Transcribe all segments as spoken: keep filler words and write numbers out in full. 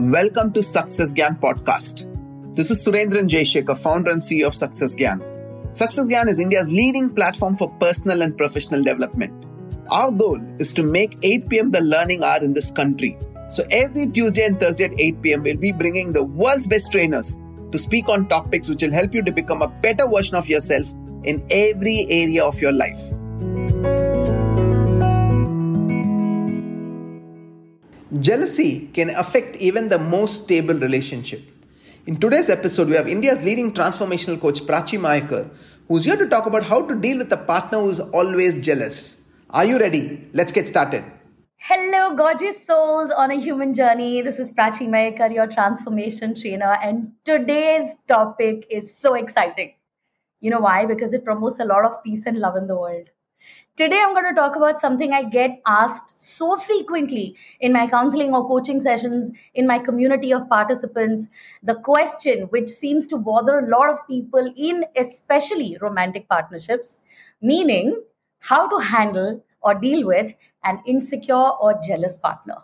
Welcome to Success Gyan podcast. This is Surendran Jaishekhar, founder and C E O of Success Gyan. Success Gyan is India's leading platform for personal and professional development. Our goal is to make eight p.m. the learning hour in this country. So every Tuesday and Thursday at eight p.m. we'll be bringing the world's best trainers to speak on topics which will help you to become a better version of yourself in every area of your life. Jealousy can affect even the most stable relationship. In today's episode, we have India's leading transformational coach Prachi Mayekar, who's here to talk about how to deal with a partner who's always jealous. Are you ready? Let's get started. Hello, gorgeous souls on a human journey. This is Prachi Mayekar, your transformation trainer, and today's topic is so exciting. You know why? Because it promotes a lot of peace and love in the world. Today, I'm going to talk about something I get asked so frequently in my counseling or coaching sessions, in my community of participants. The question which seems to bother a lot of people in especially romantic partnerships, meaning how to handle or deal with an insecure or jealous partner.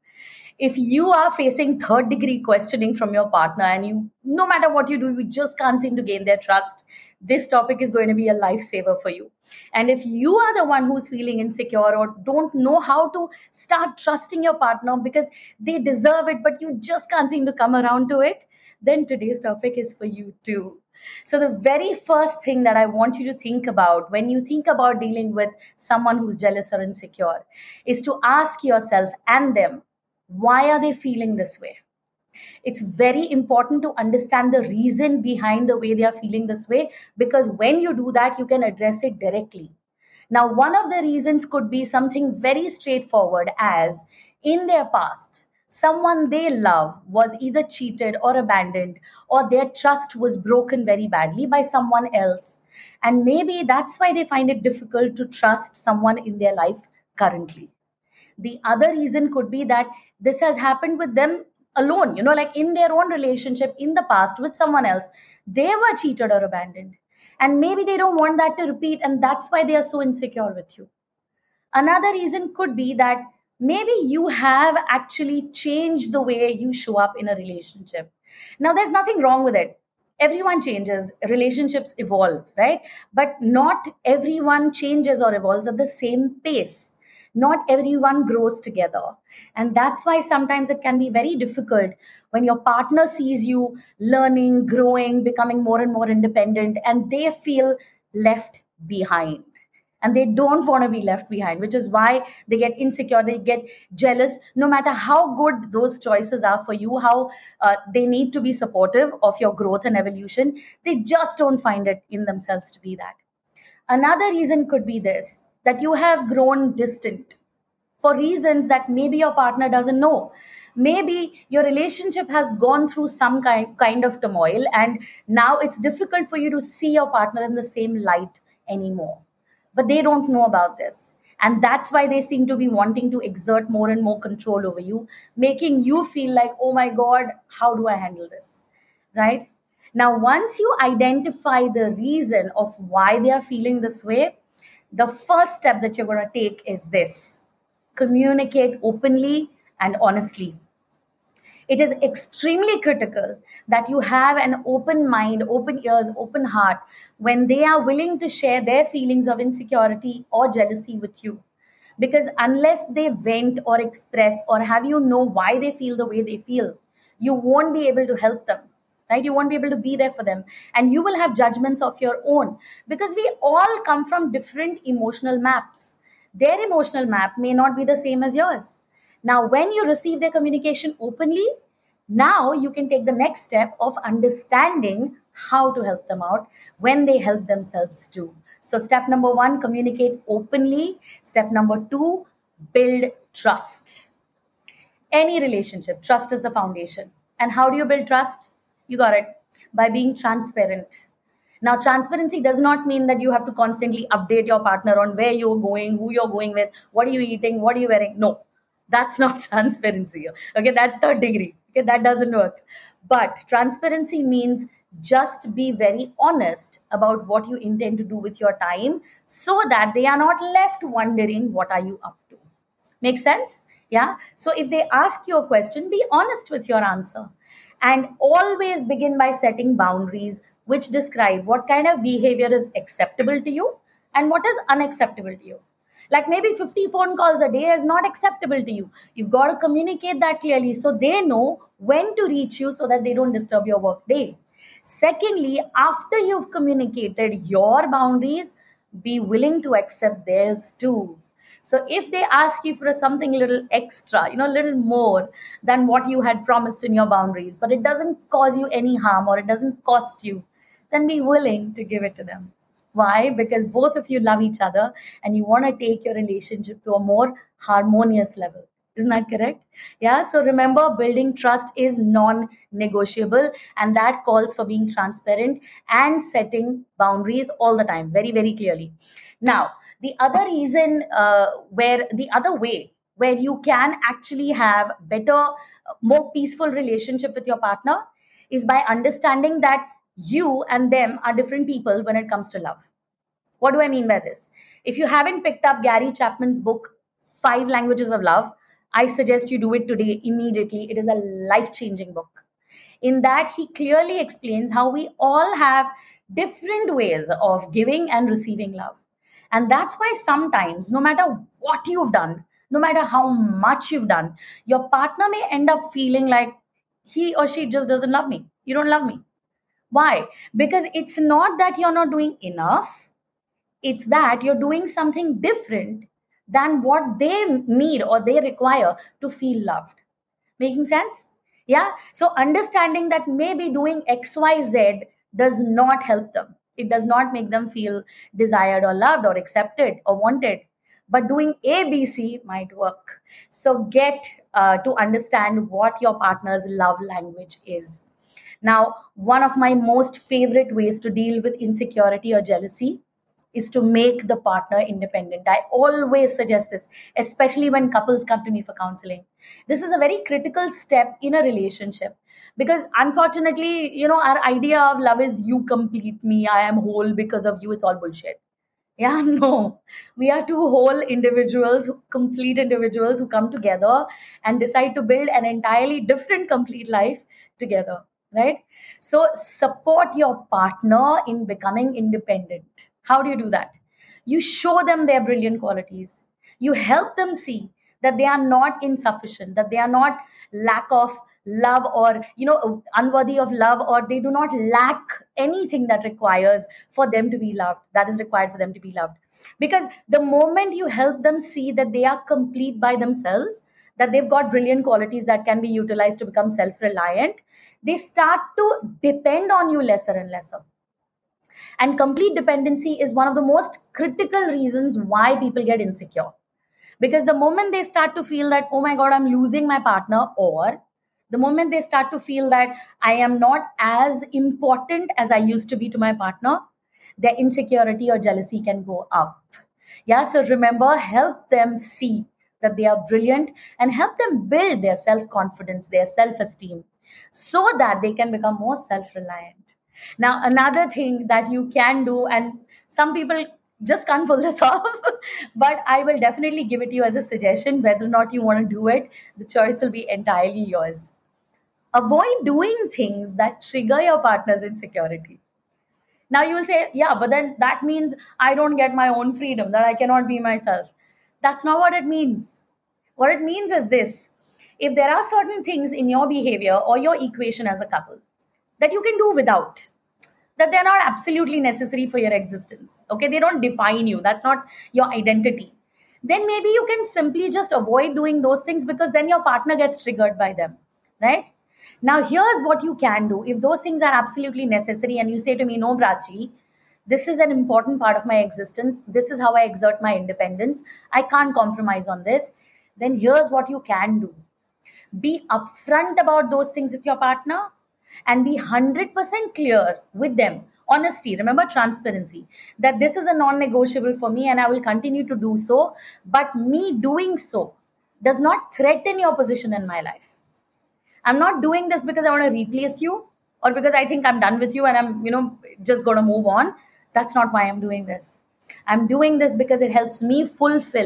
If you are facing third degree questioning from your partner and you, no matter what you do, you just can't seem to gain their trust, this topic is going to be a lifesaver for you. And if you are the one who's feeling insecure or don't know how to start trusting your partner because they deserve it, but you just can't seem to come around to it, then today's topic is for you too. So the very first thing that I want you to think about when you think about dealing with someone who's jealous or insecure is to ask yourself and them, why are they feeling this way? It's very important to understand the reason behind the way they are feeling this way, because when you do that, you can address it directly. Now, one of the reasons could be something very straightforward, as in their past, someone they love was either cheated or abandoned, or their trust was broken very badly by someone else. And maybe that's why they find it difficult to trust someone in their life currently. The other reason could be that this has happened with them alone, you know, like in their own relationship in the past with someone else, they were cheated or abandoned. And maybe they don't want that to repeat, and that's why they are so insecure with you. Another reason could be that maybe you have actually changed the way you show up in a relationship. Now, there's nothing wrong with it. Everyone changes, relationships evolve, right? But not everyone changes or evolves at the same pace. Not everyone grows together. And that's why sometimes it can be very difficult when your partner sees you learning, growing, becoming more and more independent, and they feel left behind. And they don't want to be left behind, which is why they get insecure, they get jealous, no matter how good those choices are for you, how uh, they need to be supportive of your growth and evolution. They just don't find it in themselves to be that. Another reason could be this, that you have grown distant for reasons that maybe your partner doesn't know. Maybe your relationship has gone through some kind, kind of turmoil, and now it's difficult for you to see your partner in the same light anymore. But they don't know about this. And that's why they seem to be wanting to exert more and more control over you, making you feel like, oh my God, how do I handle this? Right? Now, once you identify the reason of why they are feeling this way, the first step that you're going to take is this: communicate openly and honestly. It is extremely critical that you have an open mind, open ears, open heart when they are willing to share their feelings of insecurity or jealousy with you. Because unless they vent or express or have you know why they feel the way they feel, you won't be able to help them. Right? You won't be able to be there for them. And you will have judgments of your own, because we all come from different emotional maps. Their emotional map may not be the same as yours. Now, when you receive their communication openly, now you can take the next step of understanding how to help them out when they help themselves too. So step number one, communicate openly. Step number two, build trust. Any relationship, trust is the foundation. And how do you build trust? You got it. By being transparent. Now, transparency does not mean that you have to constantly update your partner on where you're going, who you're going with, what are you eating, what are you wearing. No, that's not transparency. Okay, that's third degree. Okay, that doesn't work. But transparency means just be very honest about what you intend to do with your time so that they are not left wondering what are you up to. Make sense? Yeah. So if they ask you a question, be honest with your answer. And always begin by setting boundaries which describe what kind of behavior is acceptable to you and what is unacceptable to you. Like maybe fifty phone calls a day is not acceptable to you. You've got to communicate that clearly so they know when to reach you so that they don't disturb your work day. Secondly, after you've communicated your boundaries, be willing to accept theirs too. So if they ask you for something little extra, you know, a little more than what you had promised in your boundaries, but it doesn't cause you any harm or it doesn't cost you, then be willing to give it to them. Why? Because both of you love each other and you want to take your relationship to a more harmonious level. Isn't that correct? Yeah. So remember, building trust is non negotiable, and that calls for being transparent and setting boundaries all the time, very, very clearly. Now, the other reason, uh, where the other way where you can actually have better, more peaceful relationship with your partner is by understanding that you and them are different people when it comes to love. What do I mean by this? If you haven't picked up Gary Chapman's book, Five Languages of Love, I suggest you do it today immediately. It is a life changing book. In that, he clearly explains how we all have different ways of giving and receiving love. And that's why sometimes, no matter what you've done, no matter how much you've done, your partner may end up feeling like he or she just doesn't love me. You don't love me. Why? Because it's not that you're not doing enough, it's that you're doing something different than what they need or they require to feel loved. Making sense? Yeah. So understanding that maybe doing X Y Z does not help them. It does not make them feel desired or loved or accepted or wanted. But doing A B C might work. So get uh, to understand what your partner's love language is. Now, one of my most favorite ways to deal with insecurity or jealousy is to make the partner independent. I always suggest this, especially when couples come to me for counseling. This is a very critical step in a relationship because unfortunately, you know, our idea of love is you complete me, I am whole because of you. It's all bullshit. Yeah, no. We are two whole individuals, complete individuals who come together and decide to build an entirely different, complete life together, right? So support your partner in becoming independent. How do you do that? You show them their brilliant qualities. You help them see that they are not insufficient, that they are not lack of love or, you know, unworthy of love, or they do not lack anything that requires for them to be loved, that is required for them to be loved. Because the moment you help them see that they are complete by themselves, that they've got brilliant qualities that can be utilized to become self-reliant, they start to depend on you lesser and lesser. And complete dependency is one of the most critical reasons why people get insecure. Because the moment they start to feel that, oh my God, I'm losing my partner, or the moment they start to feel that I am not as important as I used to be to my partner, their insecurity or jealousy can go up. Yeah, so remember, help them see that they are brilliant and help them build their self-confidence, their self-esteem, so that they can become more self-reliant. Now, another thing that you can do, and some people just can't pull this off, but I will definitely give it to you as a suggestion. Whether or not you want to do it, the choice will be entirely yours. Avoid doing things that trigger your partner's insecurity. Now you will say, yeah, but then that means I don't get my own freedom, that I cannot be myself. That's not what it means. What it means is this: if there are certain things in your behavior or your equation as a couple that you can do without, that they're not absolutely necessary for your existence, okay, they don't define you, that's not your identity, then maybe you can simply just avoid doing those things, because then your partner gets triggered by them, right? Now, here's what you can do. If those things are absolutely necessary and you say to me, no, Prachi, this is an important part of my existence, this is how I exert my independence, I can't compromise on this, then here's what you can do. Be upfront about those things with your partner and be one hundred percent clear with them. Honesty, remember transparency, that this is a non-negotiable for me and I will continue to do so, but me doing so does not threaten your position in my life. I'm not doing this because I want to replace you or because I think I'm done with you and I'm, you know, just going to move on. That's not why I'm doing this. I'm doing this because it helps me fulfill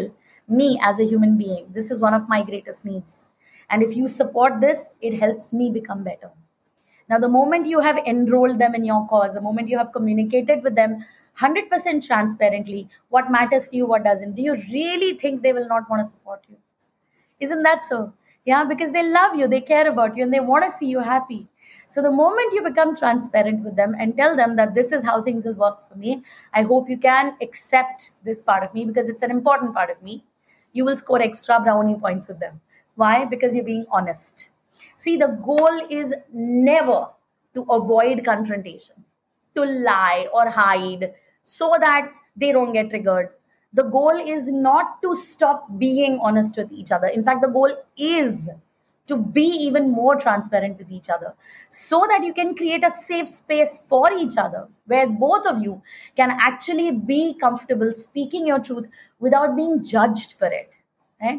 me as a human being. This is one of my greatest needs. And if you support this, it helps me become better. Now, the moment you have enrolled them in your cause, the moment you have communicated with them one hundred percent transparently, what matters to you, what doesn't, do you really think they will not want to support you? Isn't that so? Yeah, because they love you, they care about you, and they want to see you happy. So the moment you become transparent with them and tell them that this is how things will work for me, I hope you can accept this part of me because it's an important part of me. You will score extra brownie points with them. Why? Because you're being honest. See, the goal is never to avoid confrontation, to lie or hide so that they don't get triggered. The goal is not to stop being honest with each other. In fact, the goal is to be even more transparent with each other so that you can create a safe space for each other where both of you can actually be comfortable speaking your truth without being judged for it. Right?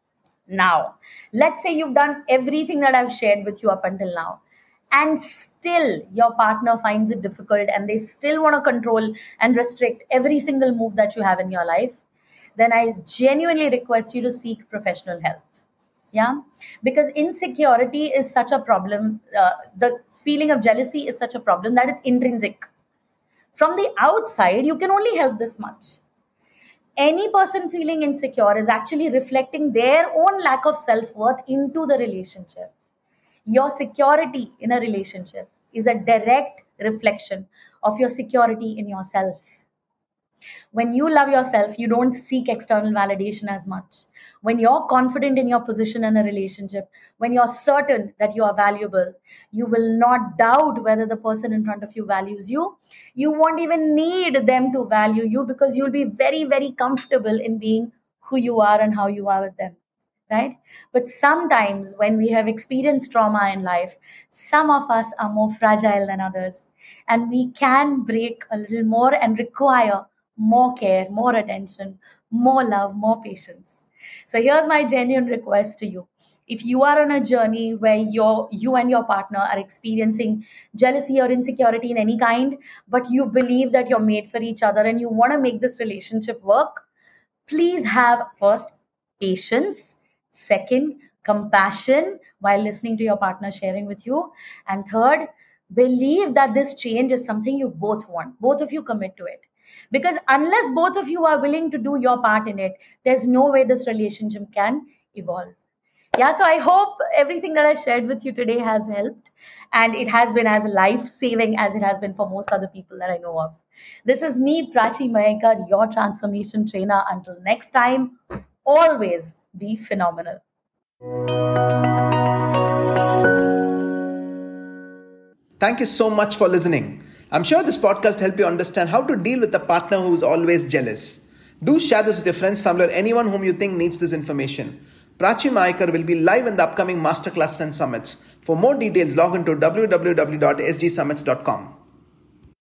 Now, let's say you've done everything that I've shared with you up until now, and still your partner finds it difficult and they still want to control and restrict every single move that you have in your life, then I genuinely request you to seek professional help. Yeah, because insecurity is such a problem. Uh, the feeling of jealousy is such a problem that it's intrinsic. From the outside, you can only help this much. Any person feeling insecure is actually reflecting their own lack of self-worth into the relationship. Your security in a relationship is a direct reflection of your security in yourself. When you love yourself, you don't seek external validation as much. When you're confident in your position in a relationship, when you're certain that you are valuable, you will not doubt whether the person in front of you values you. You won't even need them to value you because you'll be very, very comfortable in being who you are and how you are with them. Right? But sometimes when we have experienced trauma in life, some of us are more fragile than others. And we can break a little more and require more care, more attention, more love, more patience. So here's my genuine request to you. If you are on a journey where you're, you and your partner are experiencing jealousy or insecurity in any kind, but you believe that you're made for each other and you want to make this relationship work, please have first patience, second, compassion while listening to your partner sharing with you, and third, believe that this change is something you both want. Both of you commit to it. Because unless both of you are willing to do your part in it, there's no way this relationship can evolve. Yeah, so I hope everything that I shared with you today has helped, and it has been as life-saving as it has been for most other people that I know of. This is me, Prachi Mayekar, your transformation trainer. Until next time, always be phenomenal. Thank you so much for listening. I'm sure this podcast helped you understand how to deal with a partner who is always jealous. Do share this with your friends, family, or anyone whom you think needs this information. Prachi Mayekar will be live in the upcoming masterclasses and summits. For more details, log on to w w w dot s g summits dot com.